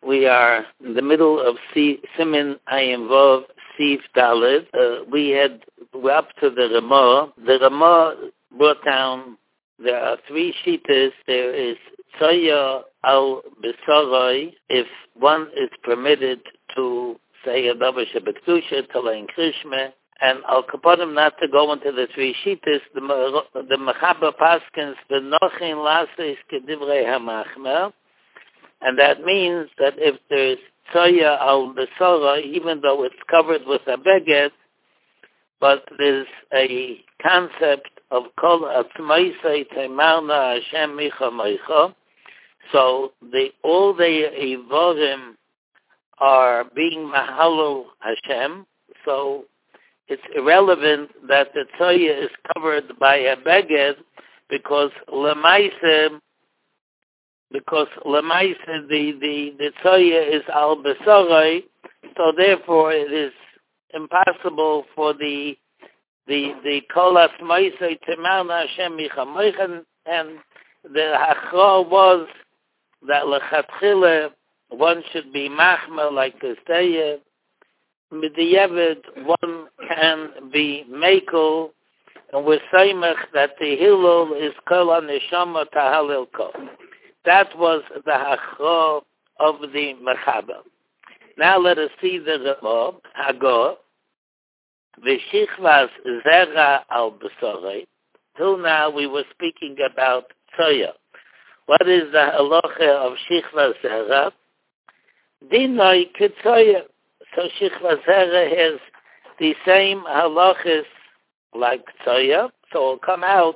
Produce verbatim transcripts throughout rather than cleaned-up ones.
we are in the middle of C- Simin Ayinvov Sif Dalit. Uh, we had we're up to the Ramah. The Ramah brought down. There are three shitas. There is Tzoya al Besoroi, if one is permitted to say a Davar Shebekdusha, Talain Krishme, and Al Kaponim not to go into the three shitas. The the Mechaber Paskins V'nochin Lasis Kedivrei HaMachmer. And that means that if there's Tzoya al Besora, even though it's covered with a beged, but there's a concept of Kol Atzmaisei Teimarna Hashem Micha Meicha, so the, all the Evorim are being Mahalul Hashem, so it's irrelevant that the Tzoya is covered by a beged, because Lemaise Because Lemaise, the the the tzoya is al besoroi, so therefore it is impossible for the the the kol asmaisei temarna Hashem michamoichan, and the hachra was that lechatchila one should be machmer like the tzoya. Midiyevet one can be mekel, and we're saying that the hilul is kol aneshama tahalil kol. That was the hachra of the Mechaber. Now let us see the Ramah, Hagor, V'shichvas zera al besorei. Till now we were speaking about Tzoya. What is the halacha of Shichvas zera? Dinoi ketzoya. So Shichvas zera has the same halachas like Tzoya, so it will come out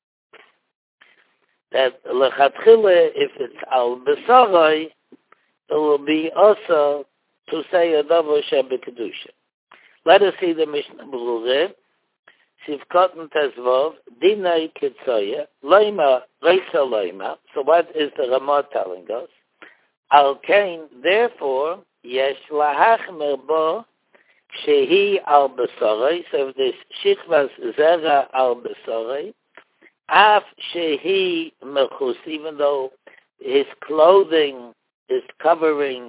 that lechatchila, if it's al besoroi, it will be also to say a davar shebekdusha. Let us see the Mishnah Berurah. Sivkot Tezvov dinay ketzoya loima reisa loima. So what is the Ramah telling us? Al kain, therefore yesh lahachmer bo shehi al besoroi. So if this shichvas zera al besoroi, Af shehi mechus, even though his clothing is covering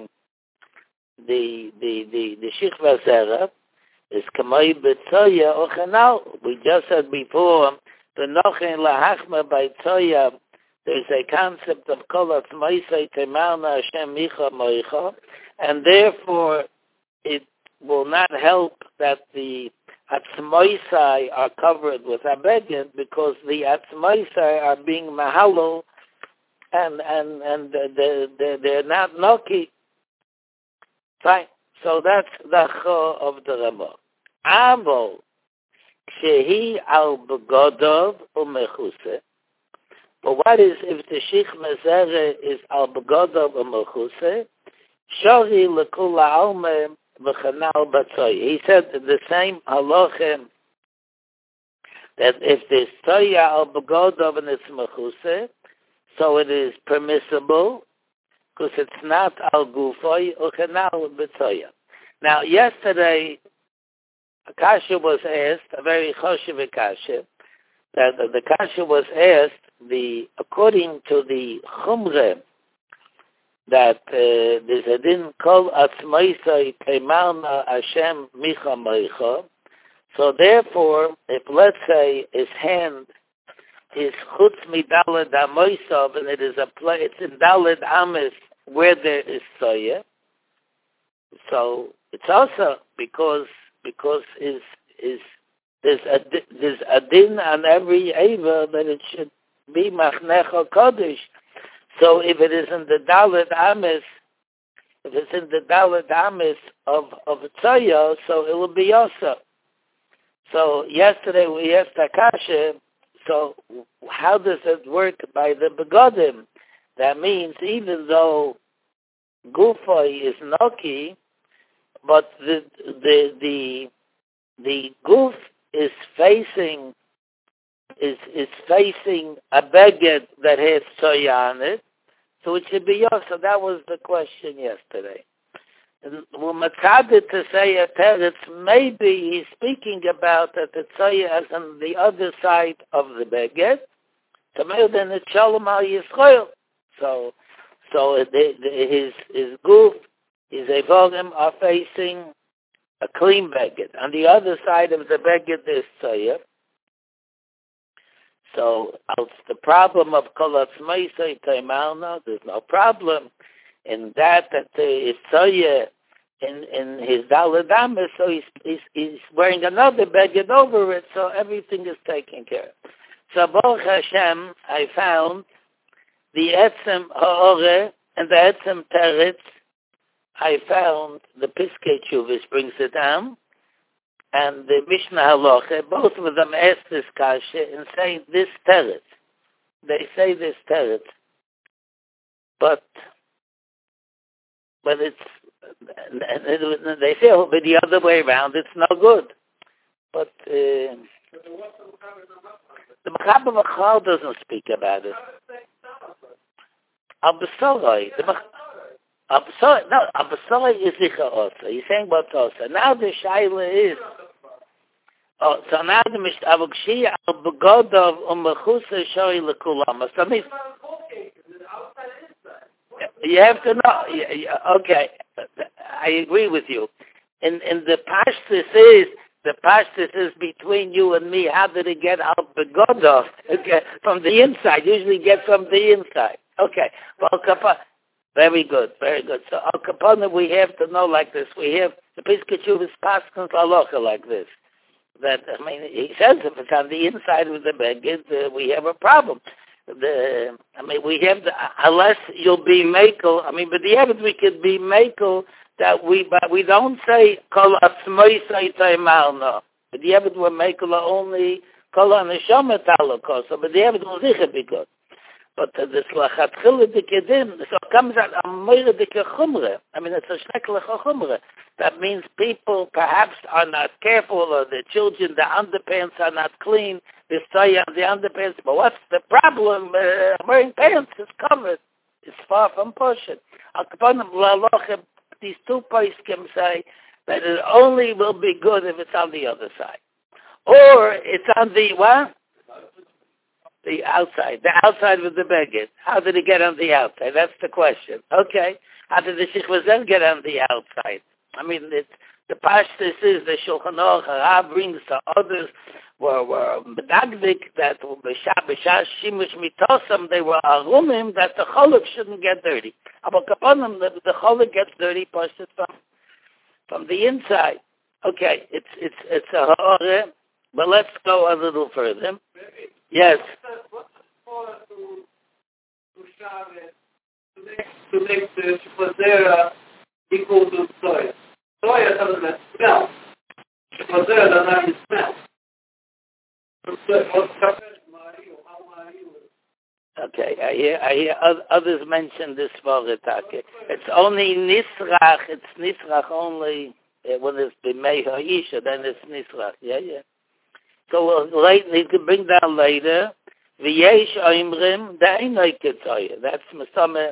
the the the the shichva zera, is kamay betzoya or chanal. We just said before the nochin lahachma by tzoya. There's a concept of kol atzmaisei temarna Hashem micha moicha, and therefore it will not help that the Atzmoisai are covered with a beged, because the Atzmoisai are being mahalo, and and and they they they're not noki. Fine. So that's the cho of the Ramah. Avo shehi al begodov umechuse. But what is if the shich mezere is al begodov umechuse? Shori lekula alme. He said the same halacha that if there's tzoya al begodov and it's mechuse, so it is permissible because it's not al gufoy or canal betzoya. Now, yesterday, a kasha was asked, a very choshev kasha, that the kasha was asked, the according to the chumre, that uh, there's a din kol atzmaisai teimarna Hashem micha moicha. So therefore, if let's say his hand is chutz midaled amoisav, and it is a play, it's in daled amis where there is soya. So it's also because because is is there's a there's a din on every eva that it should be machnecha kodesh. So if it is in the Dalet Amis, if it's in the Dalet Amis of of Tzoya, so it will be also. So yesterday we asked Akasha, so how does it work by the Begodim? That means even though Gufoy is Noki, but the the the the Guf is facing is is facing a beged that has Tzoya on it. So it should be yours. So that was the question yesterday. And we're makaded to say a teretz, maybe he's speaking about that the tzoya is on the other side of the beged, to then it's shalom al Yisrael. So, So the, the, his his goof, his evolim are facing a clean beged. On the other side of the beged is tzoyer. So it's the problem of kolatz meisei teimalna. There's no problem in that that the tzoyer in in his daladam, so he's, he's he's wearing another beged over it, so everything is taken care of. So Baruch Hashem, I found the etzem ha'ore and the etzem teretz. I found the Piskei Tshuvis brings it down, and the Mishnah Halacha. Both of them ask this kasha and say this teretz. They say this teretz, but but it's. They say it'll be the other way around. It's no good. But uh, the Mechaber Machal doesn't speak about it. Abbasarai. Abbasarai. No, Abbasarai is Zicha Osa. He's saying what's Osa. Now the Shaila is. Oh, so now the Mishnah Avukshi al Begodov Umechusa Shori Lekulam. So means you have to know. Okay, I agree with you. In in the Pashtus is the Pashtus is between you and me. How did it get out begodov? Okay, from the inside. Usually get from the inside. Okay, well, very good, very good. So al kapana we have to know like this. We have the Piskei Tshuvis Paskins Halacha like this. That I mean, he says if it's on the inside of the beged, uh, we have a problem. The, I mean, we have the, unless you'll be makel. I mean, but the evidence we could be makel that we, but we don't say kol atzmoi saitay malno. But the evidence we're makel only kol aneshama talakosa. But the evidence will sicher be good. But uh, this lachatchila dikedim, so it comes out a moira dikechumre. I mean, it's a shekle chumre. That means people perhaps are not careful, or the children, the underpants are not clean. They stay on the underpants. But what's the problem? Uh, wearing pants is covered. It's far from pushing. These two poskim say that it only will be good if it's on the other side. Or it's on the, what? The outside. The outside of the beged. How did it get on the outside? That's the question. Okay. How did the Shich then get on the outside? I mean, it's, the Pashtus is the Shulchan Aruch Harav brings to others were were medagdik that b'shas shimush mitosam they were arumim that the choluk shouldn't get dirty. But kaponim the, the choluk gets dirty Pashtus from from the inside. Okay, it's it's it's a ha'oreh, but let's go a little further. Yes. To make the shpazera equal to soy. Soy doesn't smell. Shpazera doesn't smell. Okay, I hear, I hear others mention this Varetake. It's only Nisrach, it's Nisrach only uh, when it's B'mei Ha'isha, then it's Nisrach. Yeah, yeah. So we'll late, you can bring down later, V'yesh Oimrim, Da'inoi Ketzoyer. That's Masame.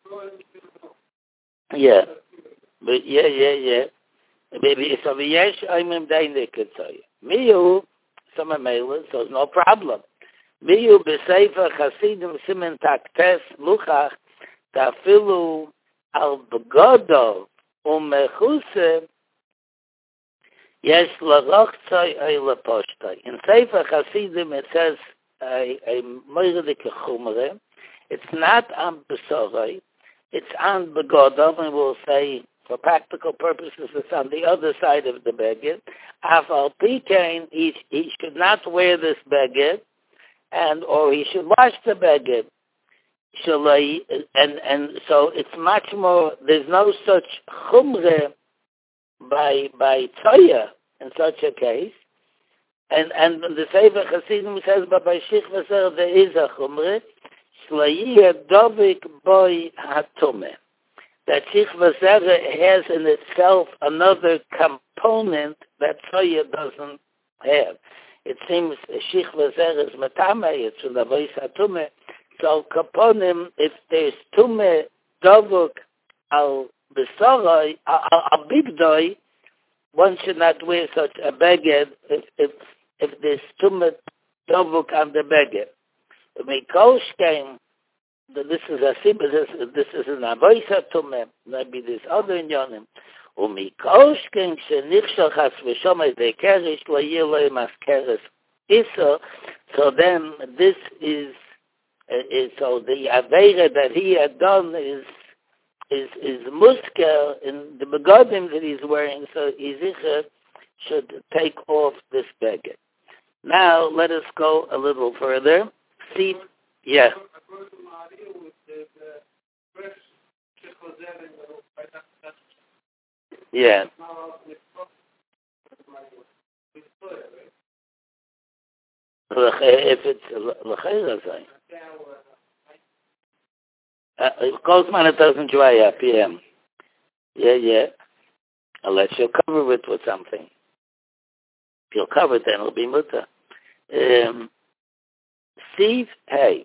Yeah. But yeah, yeah, yeah. Maybe so V'yesh Oimrim, Da'inoi Ketzoyer. Miyu, some mailers, so it's no problem. Miyu b'sefer chasidim simen taktes luchach tafilu al begodo umechuse yesh larochtzai ay leposhtai. In sefer chasidim it says a a moirdike chumre. It's not on besorei. It's on begodo, and we'll say for practical purposes, it's on the other side of the beged. Afal pikein, he he should not wear this beged, and or he should wash the beged. Shalai, and and so it's much more. There's no such chumre by by tzoya in such a case, and and the Sefer Chasidim says, but by shich v'ser there is a chumre. Shlai dovik boy hatume. That Shich V'Zera has in itself another component that Tzoya doesn't have. It seems Shich V'Zera is Matame, it's from the voice Atume. So Kaponim, if there's Tume Dovuk al Besoroi, al Bigdoi, one should not wear such a beged if, if, if there's Tume Dovuk on the beged. Mikoshkein, this is a simple, this, this is an avoisa tumem, maybe this other in yonim. ומקושקן כשנכשל חס ושומר דקרש לא יהיה לו עם הסקרס איסו, so then this is, uh, is so the Aveira that he had done is is is musker in the begodim that he's wearing, so Ezekiel should take off this beggar. Now let us go a little further. See, yeah. Yeah. If it's l'chayra, of course, man, it doesn't dry up. Yeah, yeah, yeah. Unless you'll cover it with something. If you'll cover it, then it'll be muta. Um, Steve, hey,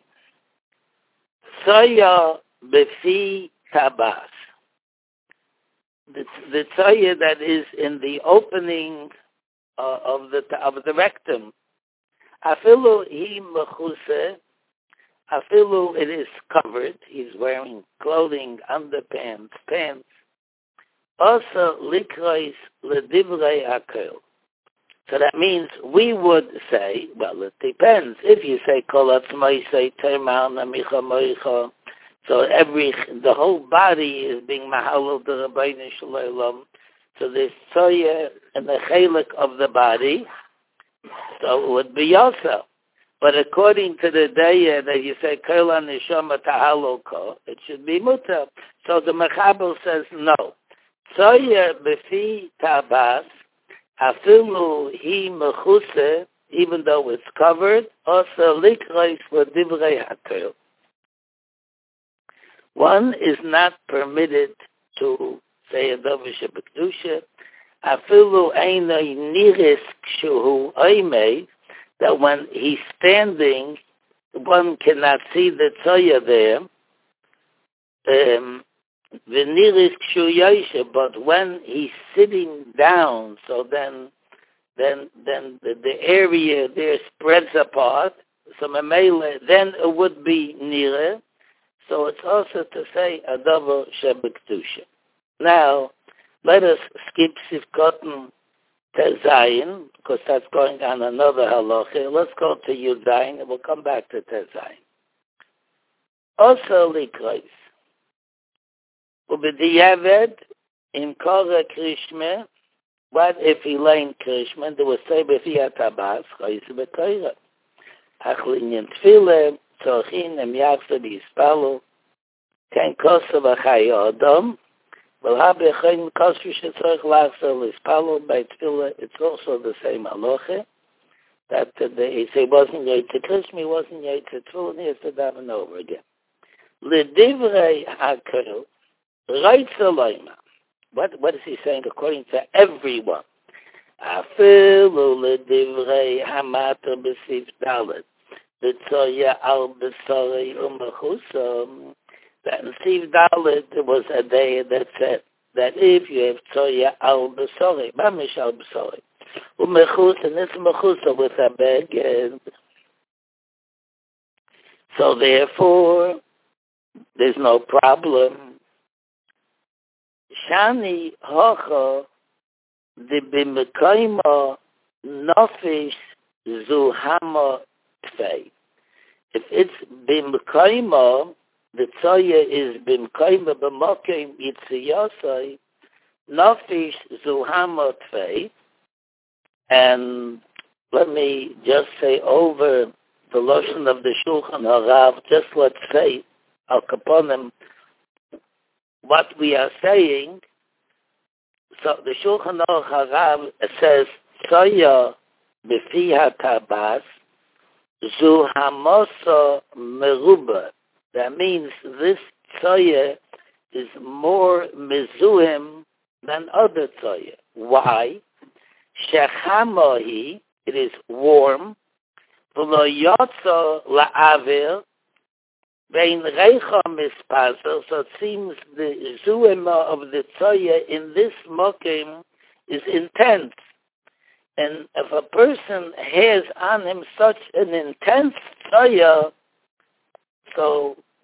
soya befi tabas. The, the tzoya that is in the opening uh, of the of the rectum. Afilu hi mechuse. Afilu it is covered. He's wearing clothing, underpants, pants. Also likrois ledivrei hakel. So that means we would say, well, it depends. If you say kol atzmai say termal namicha moicha. So every, the whole body is being mahalal the Rabbeinu Shalom. So there's tzoya in the chelik of the body. So it would be yosa. But according to the day that you say kol neshama tahalal ko, it should be muta. So the Mechaber says no. Tzoya befi tabas afilu hi mechuse, even though it's covered, also likreis for divrei hakel. One is not permitted to say a davar shebekdusha. Afilu einay niris kshuhu oimei, that when he's standing, one cannot see the tzoya there. Um, the niris kshu yoshe, but when he's sitting down, so then, then, then the, the area there spreads apart. So memele, then it would be nire. So it's also to say a davar shebekdusha. Now, let us skip Sivkoten Tezayin, because that's going on another halacha. Let's go to Yudayin, and we'll come back to Tezayin. Also, likrois. Ubediyaved in kora krishme. What if he lay in krishme? There was say b'fi atabas chayis b'koira. Achlin tefillah. Tzorchin em yachse b'yispalu ken kosa v'chayi adam v'l habe chen kosa shetzorch lachse l'yispalu by tefillah. It's also the same halacha that uh, he say wasn't yet to Krishma, he wasn't yet to tefillah, and he has to daven over again. L'divrei hakel right zaloyma. What what is he saying according to everyone? Afilu l'divrei hamata b'sif dalet. The tzoya al b'sorei u'mechusam. That in Siv Dalet there was a day that said that if you have tzoya al b'sorei, mamish al b'sorei, u'mechus, and it's mechusa with a bag, and so therefore there's no problem. Shani hocha the b'mekayma nofish zuhama. If it's bimkaima, the tzoya is bimkaima b'mokim yitziyasai, nafish zuhama tfei. And let me just say over the lotion of the Shulchan Harav, just let's say, al kaponim, what we are saying. So the Shulchan Harav says, tzoya b'fi hatabas, Zu hamosa meruba. That means this tzoya is more mezuim than other tzoya. Why? Shechamahi, it is warm. V'lo yotza la'avir. Vein reicha mispaser. So it seems the zuima of the tzoya in this mokim is intense. And if a person has on him such an intense tzoya, so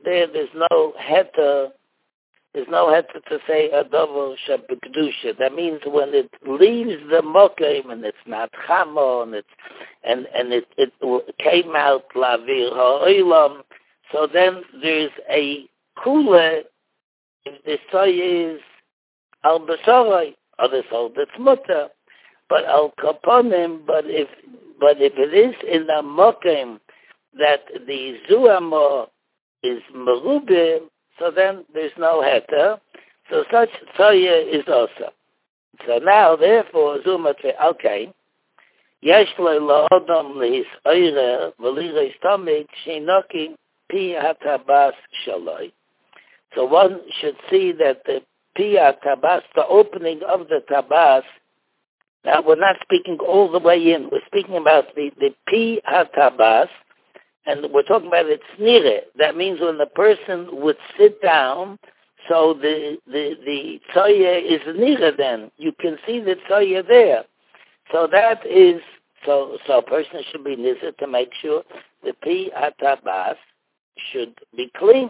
there there's no heter, there's no heter to say a double shebekdusha. That means when it leaves the mokim and it's not chamo and it's and and it it came out lavir ha'olam. So then there's a kula. If the soy is al b'soroi, others hold it's mutter, but al kaponim. But if but if it is in the mokim that the zuamo is merube, so then there's no heter. So such soya is also. So now, therefore, zumat okay. Yesh lo la'odam lehis oire v'lirei stomach sheinoki pi hatabas shaloi. So one should see that the pi hatabas, the opening of the tabas. Now we're not speaking all the way in. We're speaking about the the pi hatabas. And we're talking about it's nire. That means when the person would sit down, so the the the tzoya is nire. Then you can see the tzoya there. So that is so. So a person should be nizir to make sure the pi atabas should be clean.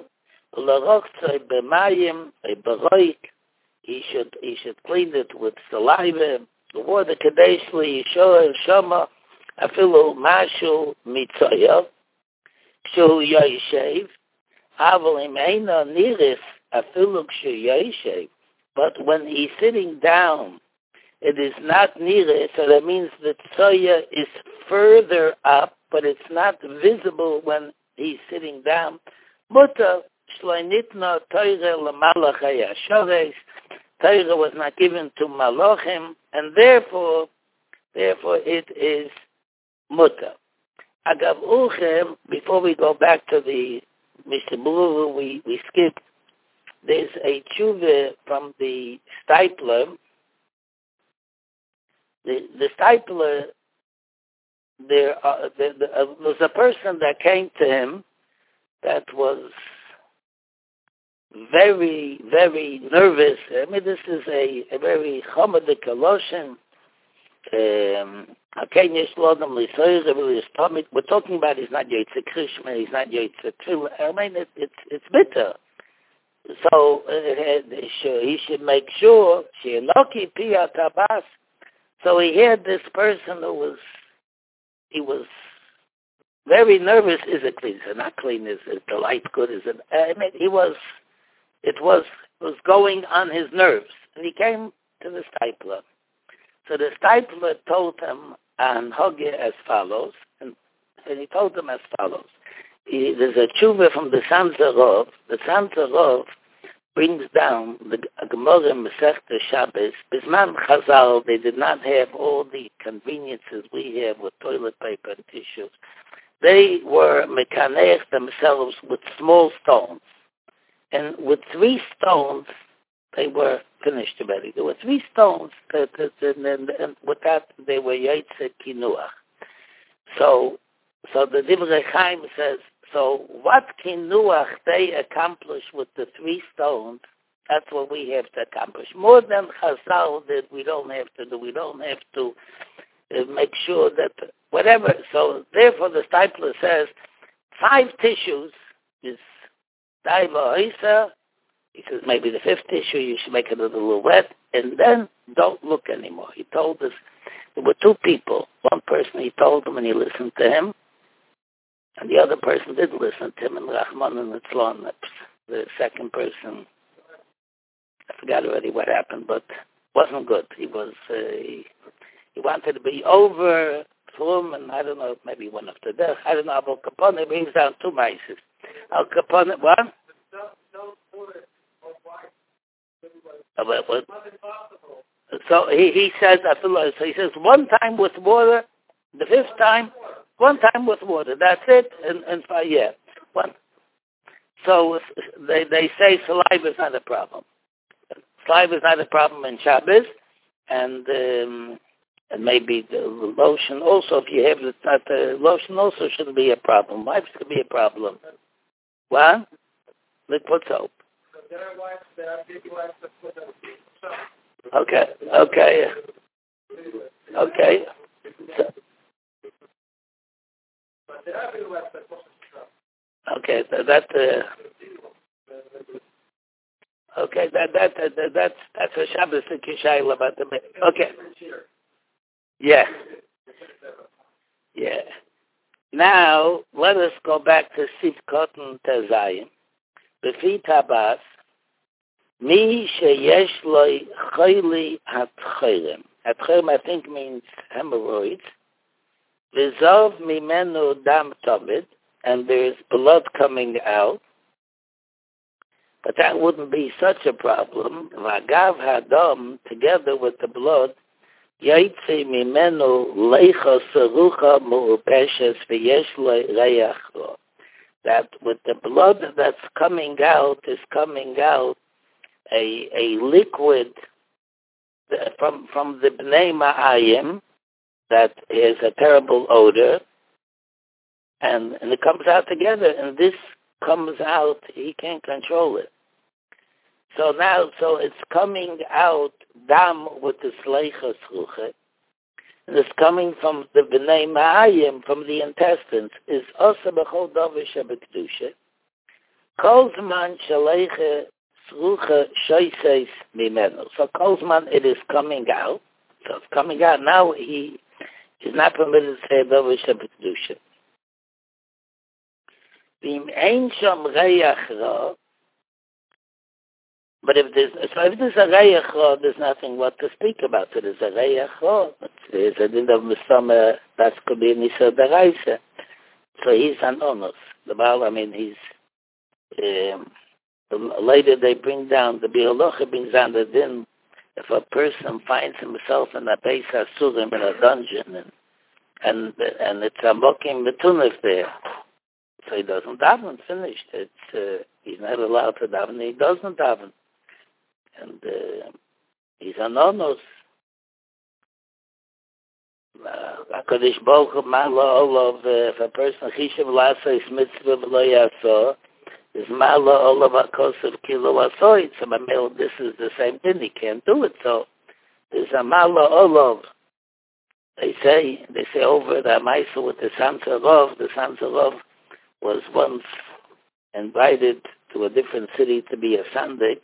He should he should clean it with saliva, the water kadeshli yishoah shama afilu mashu mitzoya. Shu Yoshev, Avalim Eina Niris Afiluk Shu Yoshev. But when he's sitting down, it is not Niris, so that means the Tzoya is further up, but it's not visible when he's sitting down. Mutta Shloinitna Teire Lamalach Hayashaves. Teire was not given to Malachim, and therefore, therefore it is Mutta. Agav Uchem, before we go back to the Mister Blue, we, we skipped, there's a tshuva from the Stipler. The, the Stipler, there, uh, there, there uh, was a person that came to him that was very, very nervous. I mean, this is a, a very chomedik lotion. Um, we're talking about he's not Yotze Krishma, he's not Yotze Tefillah. I mean, it, it's it's bitter. So uh, he should make sure. So he had this person who was he was very nervous. Is it clean? Is it not clean? Is it the light good? Is it? I mean, he was. It was was going on his nerves, and he came to the Stipler. So the Stipler told him and Hogge as follows, and, and he told them as follows. He, there's a tshuva from the Sanzer Rov. The Sanzer Rov brings down the Gemara Masechta Shabbos. Bisman Chazal, they did not have all the conveniences we have with toilet paper and tissues. They were mekaneich themselves with small stones. And with three stones, they were finished already. There were three stones, that, that, and, and, and with that, they were Yotze Kinuach. So, so the Divrei Chaim says, so what Kinuach they accomplish with the three stones, that's what we have to accomplish. More than Chazal did, we don't have to do. We don't have to uh, make sure that whatever. So therefore, the Stipler says, five tissues is Daiva Isa. He says maybe the fifth tissue you should make it a little wet, and then don't look anymore. He told us there were two people. One person he told him and he listened to him, and the other person didn't listen to him. And Rahman and Itzlon, the second person, I forgot already what happened, but wasn't good. He was uh, he, he wanted to be over Flum, and I don't know, maybe one of the death. I don't know. Al Capone brings down two mices. Al Capone, what? So he, he says, so he says, one time with water, the fifth time, one time with water. That's it, and, and yeah, one. So they they say saliva is not a problem. Saliva is not a problem in Shabbos, and um, and maybe the lotion also. If you have it, not the lotion also shouldn't be a problem. Wipes could be a problem. What? Let's put soap. Okay, okay, okay. So, okay, that, that uh, okay, that, that, that, that, that's, that's a Shabbos and Kishayla about the mikveh. Okay. Yeah. Yeah. Now, let us go back to Sif Cotton Tezayim. Befit Habas, Mi sheyesh loy chayli hatchaylim. Hatchaylim, I think, means hemorrhoids. V'zov mimenu dam tomid, and there's blood coming out. But that wouldn't be such a problem. V'agav hadam, together with the blood, yaitzi mimenu leicha serucha mu'upeshes v'yesh loy reyach ro. That with the blood that's coming out is coming out a a liquid from from the Bnei Ma'ayim that has a terrible odor, and, and it comes out together, and this comes out, he can't control it. So now, so it's coming out dam with the sleichas ruche, and it's coming from the Bnei Ma'ayim, from the intestines, is also b'chol davar shebekdusha. Kol zman shaleiche sruche shoyseis mimenu. So kol zman it is coming out. So it's coming out. Now he is not permitted to say davar shebekdusha. V'im ein sham reyach ra. But if there's, so if there's a reyach ra, there's nothing what to speak about. So there's a reyach ra. There's a din of Misama, that could be an Isa Daraisa. So he's an onus. The Baal, I mean, he's, um, later they bring down, the Bialocha brings down the din, if a person finds himself in a Beis HaSurim, in a dungeon, and and, and it's a Mokim Metunif there, so he doesn't daven, finished. It's, uh, he's not allowed to daven, he doesn't daven. And uh, he's an onus. HaKadosh Baruch Hu Ma'ala Olav, if a person Chishav L'asa is mitzvah v'lo yasor, is Ma'ala Olav HaKosav Kilo Asoy. So this is the same thing, he can't do it. So there's a Ma'ala Olav. They say, they say over the Maisa with the Samsarov, the Samsarov was once invited to a different city to be a Sandik,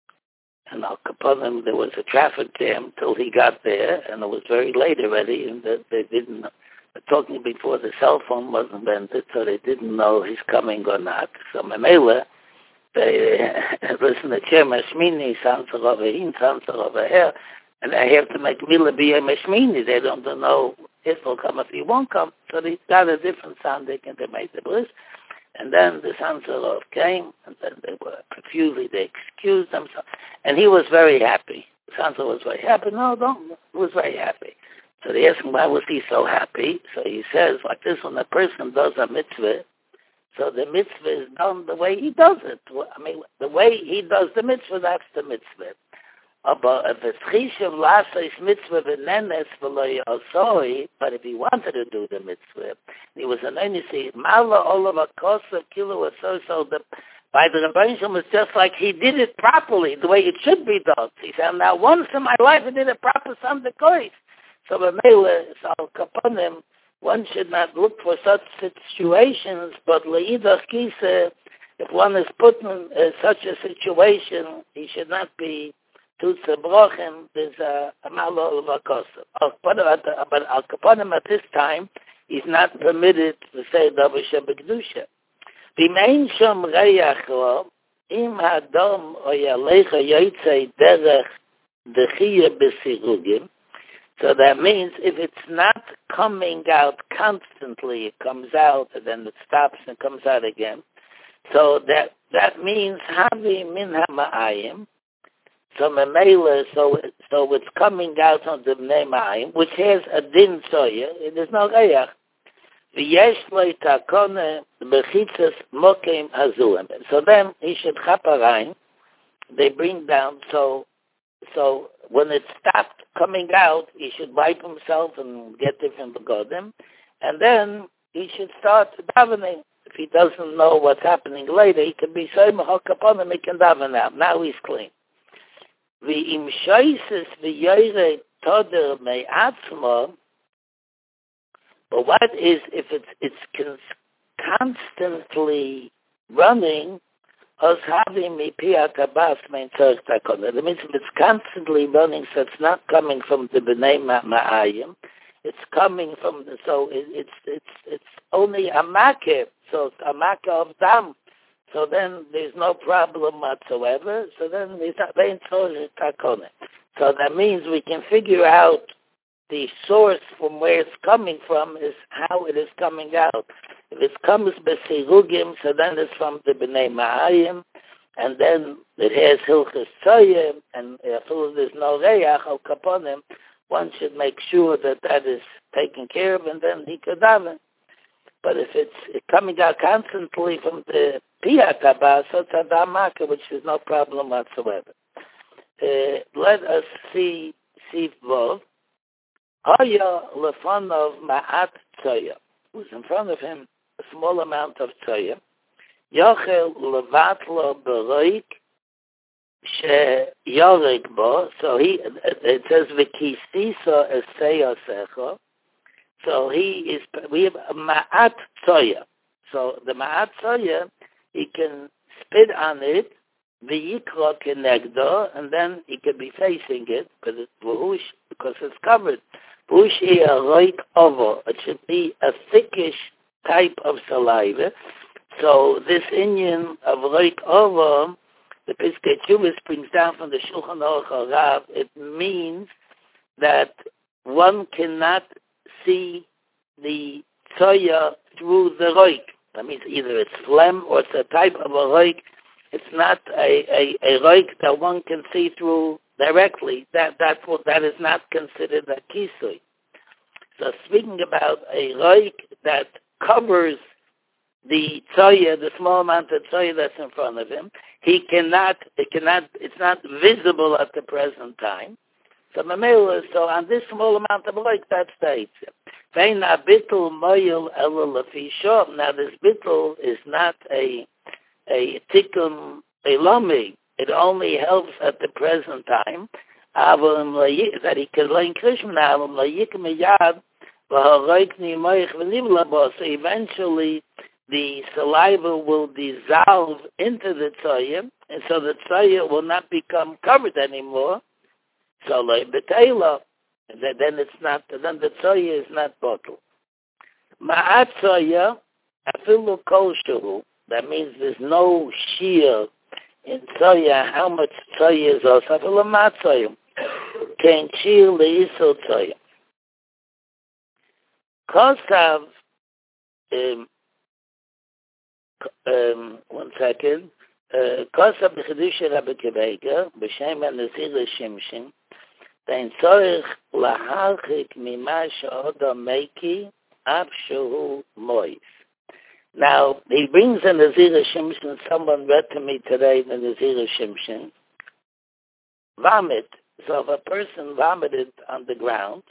and Al Kaponim, there was a traffic jam till he got there, and it was very late already, and they, they didn't, talking before the cell phone was invented, so they didn't know he's coming or not. So Mamela, they uh, listen to Chairman Shmini, sounds over here, sounds over here, and they have to make Mila be a Meshmini. They don't know if he'll come, if he won't come. So they got a different Sandik, and they made the bliss. And then the Sanzarov came, and then they were profusely, they excused themselves. And he was very happy. The Sanzarov was very happy. No, don't. He was very happy. So they asked him, why was he so happy? So he says, like this, when a person does a mitzvah, so the mitzvah is done the way he does it. I mean, the way he does the mitzvah, that's the mitzvah. But if it's Chishav L'asa is mitzvah v'nenes v'lo yasoi, but if he wanted to do the mitzvah, he was an onisi, Ma'ala Olav HaKosav Kilo Asoy, so the, by the Rebbeinu Shalom, it's just like he did it properly, the way it should be done. He said, now once in my life I did it proper Sunday Kois. So B'meila, Al Kaponim, one should not look for such situations, but Le'idach Kisa, if one is put in uh, such a situation, he should not be to Tzebrochim, there's a Ma'ala of HaKosav. But Al Kaponim at this time, he's not permitted to say Davar Shebekdusha. B'mein shom reyach ra, im hadam o yalecha yotzei derech dechiyah b'sirugim. So that means if it's not coming out constantly, it comes out and then it stops and comes out again. So that that means havi min ha'ma'ayim. So memela, so so it's coming out on the Bnei Ma'ayim, which has a din soya. It is no reyach. V'yesh lo takone bechitzas mokim hazuim. So then he should chaparayim. They bring down. So so when it stopped coming out, he should wipe himself and get different begodim, and then he should start davening. If he doesn't know what's happening later, he can be saying hakaponim. He can daven out. Now he's clean. V'im shoyses v'yoyre toder me'atzmo. But what is if it's it's constantly running? As having me piyat habas mein tzarich takona. That means if it's constantly running, so it's not coming from the b'nei ma'ayim. It's coming from the, so it, it's it's it's only a makeh. So it's a makeh of dam. So then there's no problem whatsoever. So then it's vein tzarich takona. So that means we can figure out the source from where it's coming from is how it is coming out. If it comes b'sirugim, so then it's from the b'nei ma'ayim, and then it has hilchas tzoyim, and if there's no reyach or kaponim, one should make sure that that is taken care of, and then he could daven. But if it's coming out constantly from the piyat haba, so it's a damaka, which is no problem whatsoever. Uh, let us see Sif Vov. Haya lefanov ma'at tzoya. Was in front of him a small amount of tzoya. Yochel levatlo beroik she yorik bo. So he, it says v'kisisa eseya secha. So he is, we have a ma'at tzoya. So the ma'at tzoya, he can spit on it, v'yikra kenegdo, and then he can be facing it, but it's v'ush, because it's covered. V'ush is a roik ovo. It should be a thickish type of saliva. So this Indian of roik ovo, the Piskei Teshuvos brings down from the Shulchan Aruch Harav, it means that one cannot see the tzoya through the roik. That means either it's phlegm or it's a type of a roik. It's not a, a, a roik that one can see through directly. That that's what that is not considered a kisui. So speaking about a roik that covers the tzoya, the small amount of tzoya that's in front of him, he cannot. It cannot. It's not visible at the present time. So so on this small amount of roik, that's the eitzim. Now this bittul is not a a tikkun elami. It only helps at the present time. That he can learn Krishna. So eventually the saliva will dissolve into the tzoya, and so the tzoya will not become covered anymore. So like betayla, then it's not. Then the tzoya is not bottled. Ma'at tzoya afilu kol shehu. That means there's no shear in tzoya. How much tzoya is also afilu ma'at tzoya? Can shear leisul tzoya. Kosav. Um, um, one second. Kosav b'chedusha Rabbi Kivega b'shem Nazir Shimshon. Dein tzorich laharchik mima she'odam meiki af shehu mois. Now, he brings a Nazir Shimshon. Someone read to me today the Nazir Shimshon. Vomit. So if a person vomited on the ground,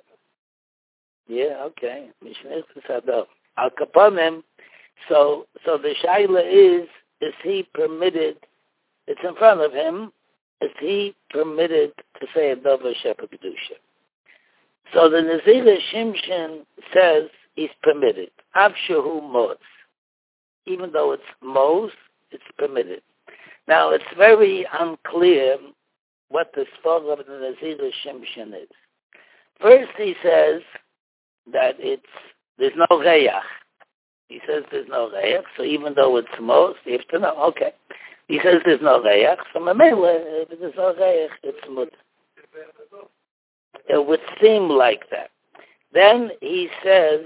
yeah, okay. Al kaponim. So, so the shaila is: is he permitted? It's in front of him. Is he permitted to say a davar shepa kedusha? So the Nazir Shimshon says he's permitted. Av shehu mos. Even though it's mos, it's permitted. Now it's very unclear what the svara of the Nazir Shimshon is. First, he says that it's there's no reyach. He says there's no reyach, so even though it's mos, you have to know. Okay. He says there's no reyach, so mamela, if there's no reyach, it's mud. It would seem like that. Then he says,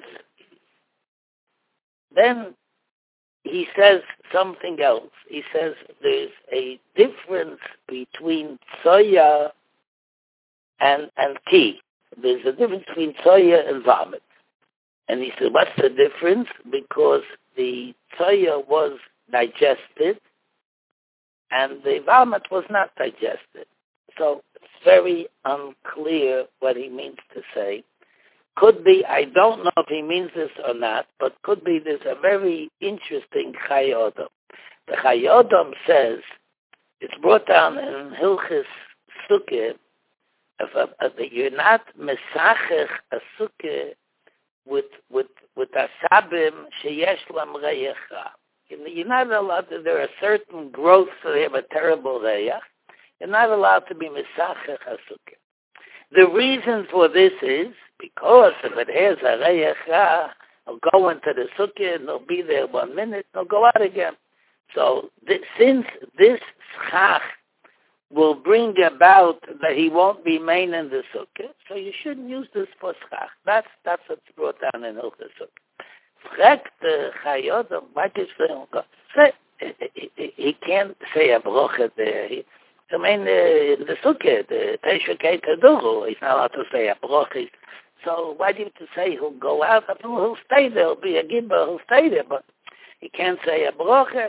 then he says something else. He says there's a difference between tzoya and and ki. There's a difference between tzoya and vomit. And he said, what's the difference? Because the tzoya was digested and the vomit was not digested. So it's very unclear what he means to say. Could be, I don't know if he means this or not, but could be there's a very interesting Chayei Adam. The Chayei Adam says, it's brought down in Hilchis Sukkah, if a, if you're not mesachech a Sukkah with with with asabim sheyesh lam reyecha. You're not allowed to, there are certain growths that have a terrible reyach. You're not allowed to be misachach hasukah. The reason for this is because if it has a reyach ra, it'll go into the sukkah and it'll be there one minute and it'll go out again. So th- since this schach will bring about that he won't be main in the sukkah, so you shouldn't use this for schach. That's that's what's brought down in Hilchos Sukkah. Fragt the Chayodom, what is the he can't say a brocha there. He, I mean, uh, the sukkah, the Pesha Keitaduru, he's not allowed to say a brocha. So why do you have to say he'll go out? He'll stay there. He'll be a gibber. He'll stay there, but he can't say a brocha.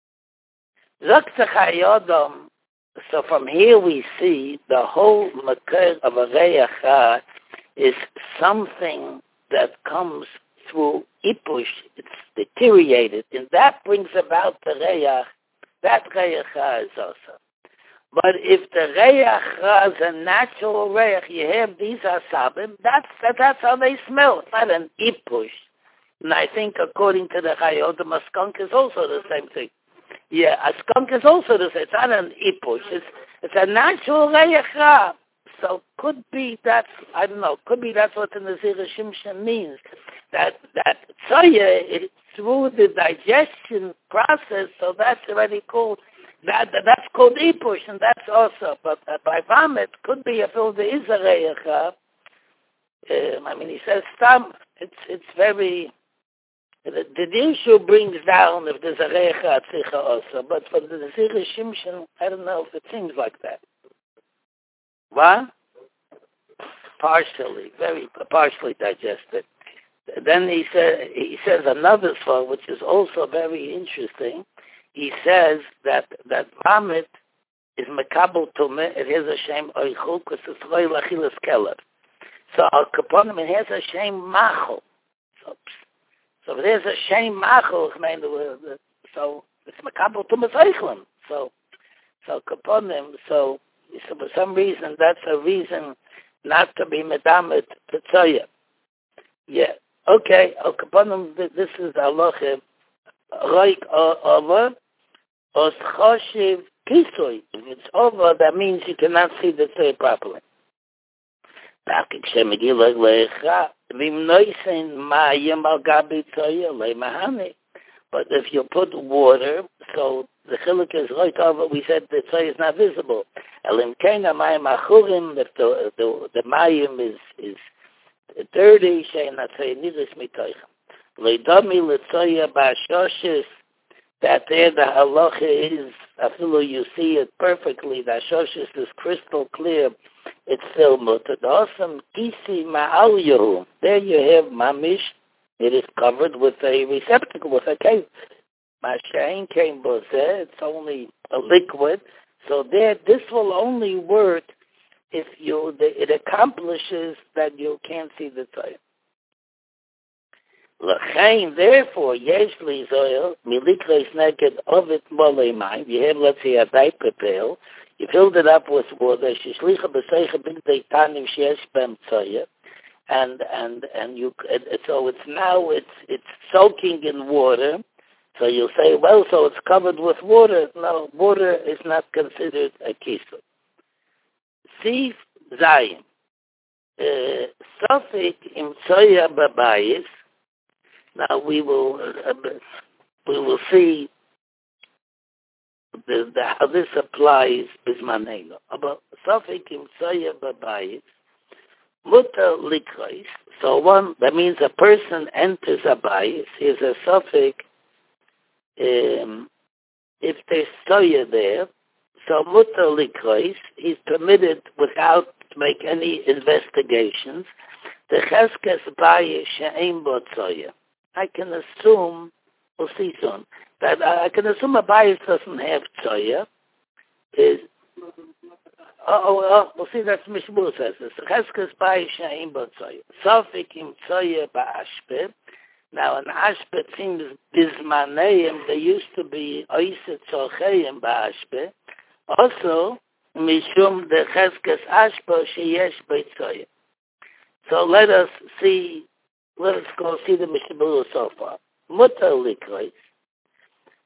Zok the Chayodom. So from here we see the whole makar of a reyach is something that comes through ipush. It's deteriorated, and that brings about the reyach. That reyach is also. But if the reyach is a natural reyach, you have these asabim. That's that, that's how they smell. It's not an ipush. And I think according to the Chayodom, a skunk is also the same thing. Yeah, a skunk is also the same. It's not an ipush. It's, it's a natural reyach. So could be that's, I don't know, could be that's what the Nazir Shimshon means. That, that tzoya, it's through the digestion process, so that's already called, that, that's called ipush, and that's also, but uh, by vomit, could be if there is a reyach. Um, I mean, he says, Stam, it's, it's very, The, the issue brings down if there's a recha atzicha also, but for the Nazir Shimshon, I don't know if it seems like that. What? Partially, very partially digested. Then he says he says another thought, which is also very interesting. He says that that vomit is mekabel tumah. It has a shame oichul because it's roy lachilas keler. So al kaponim it has a shame machol. So. So there's a shame machol, so it's makabel to mezeichlem. So, so kaponim. So, so for some reason, that's a reason not to be medamet to tzoya. Yeah. Okay. Oh, kaponim. This is halacha. Like over, os choshev kisui. If it's over, that means you cannot see the tzoya properly. But if you put water, so the chiluk is right over, we said the tzay is not visible. If the, the, the mayim is, is dirty, that there the halacha is, after you see it perfectly, the shoshes is crystal clear, it's still mutter. The awesome kisi ma'al yehu. There you have mamish. It is covered with a receptacle, with a case. Mashain came bozeh. It's only a liquid. So there, this will only work if you. The, it accomplishes that you can't see the tzayim. L'chein, therefore, yesh li zoil milikres neked ovet molei mayim. You have, let's say, a diaper pail. You filled it up with water, and and and you it, so it's now it's it's soaking in water. So you'll say, well, so it's covered with water. No, water is not considered a kisu. Sif zayin sofik im tzoya babayis. Now we will uh, we will see. The, the, how this applies is maneno. About Safikim Tzoya Babayis, Muta Likrais. So one, that means a person enters a bayis, he's a Safik, um, if there's Tzoya there, so Muta Likrais, he's permitted without to make any investigations, the Cheskes Bayis She'ein Bo Tzoya. I can assume, we'll see soon, that I can assume a bias doesn't have tzoya. Is oh, oh, oh we'll see. That's Mishmur says this. Cheskes bias she'ein bo tzoya. Safik im tzoya ba'ashpeh. Now an ashpeh seems bismaneim. There used to be oiset tzorcheim ba'ashpeh. Also mishum the cheskes ashpeh sheyesh b'tzoya. So let us see. Let us go see the Mishmur so far. Mutar likros.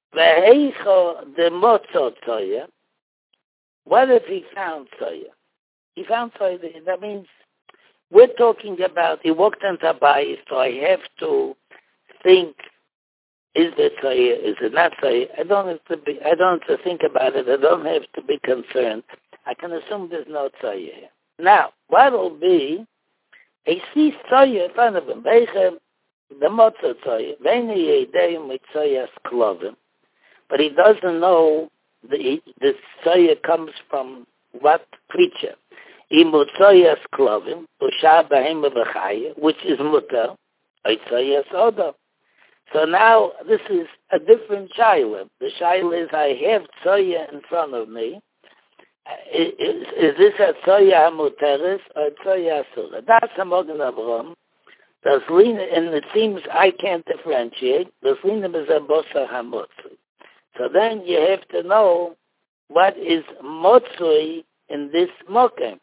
Ve'eicho de motzo tzoya. What if he found tzoya? He found tzoya. That means we're talking about he walked into Abayis, so I have to think: is it tzoya? Is it not tzoya? I don't have to be. I don't have to think about it. I don't have to be concerned. I can assume there's no tzoya here. Now, what will be? He sees tzoya in front of him. The motzo tzoya. Ve'ni yedei mit tzoyas klovim. But he doesn't know the the tzoya comes from what creature. Imutzoyas klovim, usha b'hem v'chaya, which is mutter, oitzoyas odo. So now this is a different shaila. The shaila is I have tzoya in front of me. Is, is, is this a tzoya hamuteres or tzoya asura? That's a mogen avrom. Das lina, and it seems I can't differentiate. Das lina is a bosa hamutzi. So then you have to know what is motzui in this mokem.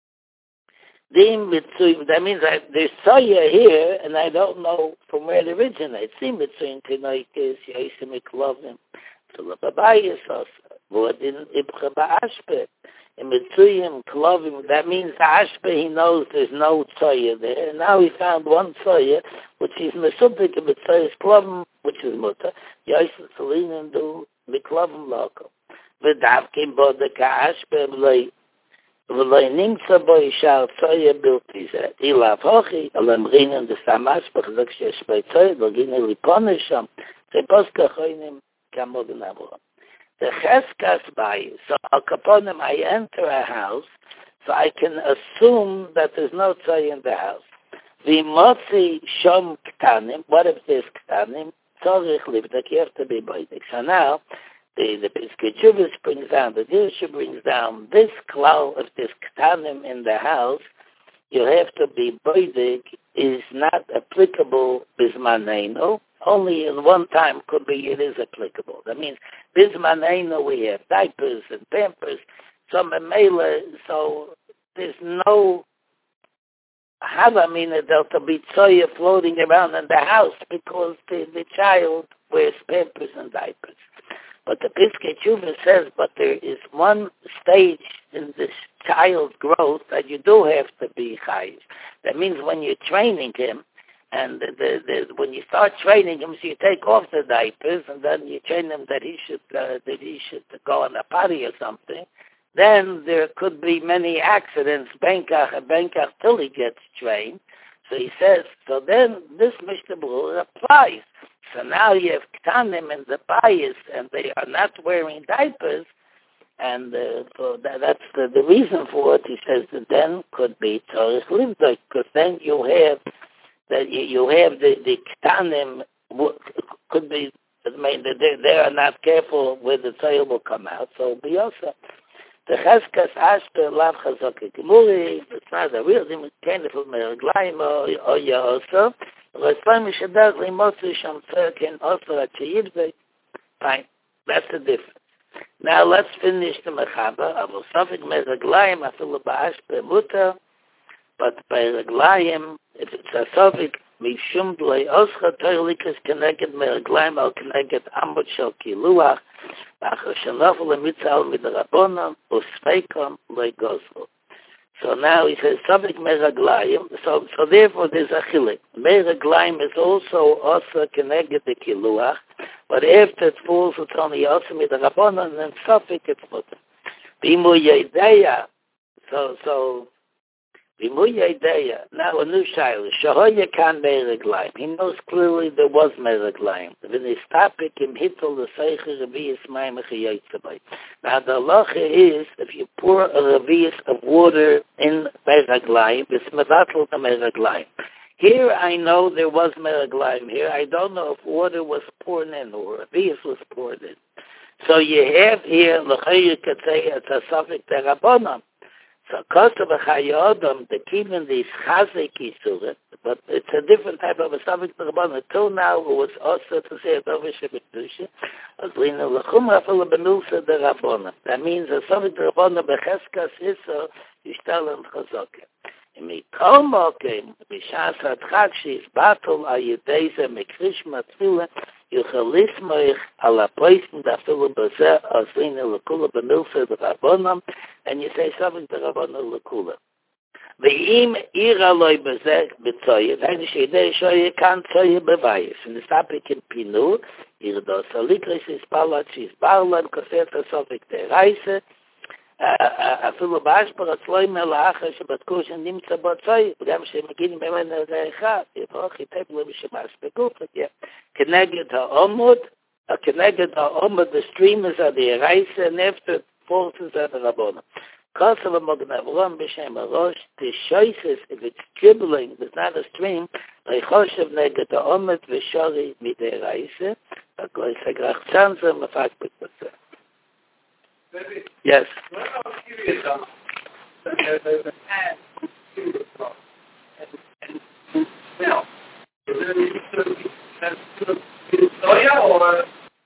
That means I, there's soya here, and I don't know from where it originates. See, Mitzuyim Tinoikis, Yoisim Iklovim, Philababayis, Vodin Ibcha Ba'ashpe. In Mitzuyim Klovim, that means Ashpe, he knows there's no soya there. And now he found one soya, which is Mesubik of Mitzuyim Klovim, which is Mutter, Yoisim Salinim do Miklovim Loco. V'davkim Bodeka Ashpe, V'loi ולא נמצא בו אישה צויה בלתי זה. אילף הוכי, על אמרינן דסמאס, בחזק שיש בי צויה, דרגינה ליפונה שם, זה פוסקה חוינים כמוגן עבורם. The cheskas by, so al kaponim, I enter a house, so I can assume that there's no tzoy in the house. V'motzi shom ktanim, what if there's ktanim? Tzorich livdak, you have to be boidik. So now, the the Piskei Teshuvos brings down, the Dirshu brings down this cloud of this ktanim in the house, you have to be boidik, is not applicable bismaneinu. Only in one time could be it is applicable. That means bismaneinu we have diapers and pampers, some mele, so there's no havamina delta be tzoya floating around in the house because the, the child wears pampers and diapers. But the Piskei Teshuvos says, but there is one stage in this child's growth that you do have to be chayiv. That means when you're training him, and the, the, the, when you start training him, so you take off the diapers, and then you train him that he should uh, that he should go on a potty or something. Then there could be many accidents, benkach and benkach, till he gets trained. So he says, so then this Mishnah Berurah applies. So now you have ktanim in the bayis, and they are not wearing diapers, and uh, so that, that's the, the reason for it. He says that then could be tzorich livdok, because then you have that you, you have the the ktanim could be. I mean, they they are not careful where the tzayil will come out. So be also the cheskas ashper lav chazok gemuri. It's not a real thing. Kind of meraglayim or or also. Fine, that's the difference. Now let's finish the mechaba. I will suffic meraglayim, I feel ba'ash bemuta, but by reglayim, if it's a suffic, mishum dlei oscha toilikas connected meraglayim al connected amot shel kiluach, achar shenofel emitzal midrabonam, usfeikom lei goslo. So now he says, Savik Meraglayim, so so therefore there's a chilik. Meraglayim is also also connected to Kiluach, but after it falls, it's only also with the Rabbanon, and then Savik it's mutter. Bimu Yedeya, so, so, Bimu Yedeya, now a new shayla, Shahoya kan Meraglayim, he knows clearly there was Meraglayim. When he stopped him, hittel the Seicher Revius Maimach Yotzabay. Now the halacha is, if you pour a revius of water in meraglayim, it's mevatel the meraglayim. Here I know there was meraglayim. Here I don't know if water was poured in or revius was poured in. So you have here, l'chayr you could say it's a suffix derabbanan. So kostav v'chayodam, the keeping these chazik yisurit, but it's a different type of a suffix derabbanan. Till now it was also to say it over shebekdusha. That means a suffix derabbanan becheskas isa yishtalan chazoke. Mikol mokim b'shas hadchak she's battle ayudeza mikrish matfila Yuchalis moich ala poisten da filu bazeh azlina lekula b'milsa the rabonam, and you say something to rabonam lekula. Ve'im ira loy bazeh b'tzoye, that is shedei shoye kan tzoye bevayis. And the topic in Pinu, irdo salikris is palat, she's barlan, koseta sofik tereise, אפילו באשפר הצלוי מלאכה שבדקו שנמצא בצוי, וגם שמגיעים במנה זה אחד, יברך היטב להם שמספקו, כנגד העומד, כנגד העומד, the streamers are the erase, and after forces are the rabbonim. Kosovo Mognavron b'shem Arosh, the choices, if it's dribbling, there's not a stream, Reichoshev neged ha'omed v'shori midei erase, akoi segrach tzanzer mafak b'kvaseh. Yes. What about curious about there's an ad curious about and and now is there a soya or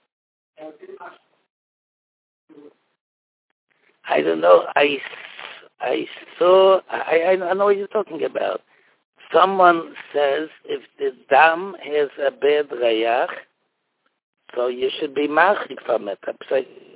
I don't know. I, I saw. I I know what you're talking about. Someone says if the dam has a bad rayach, so you should be machik from it.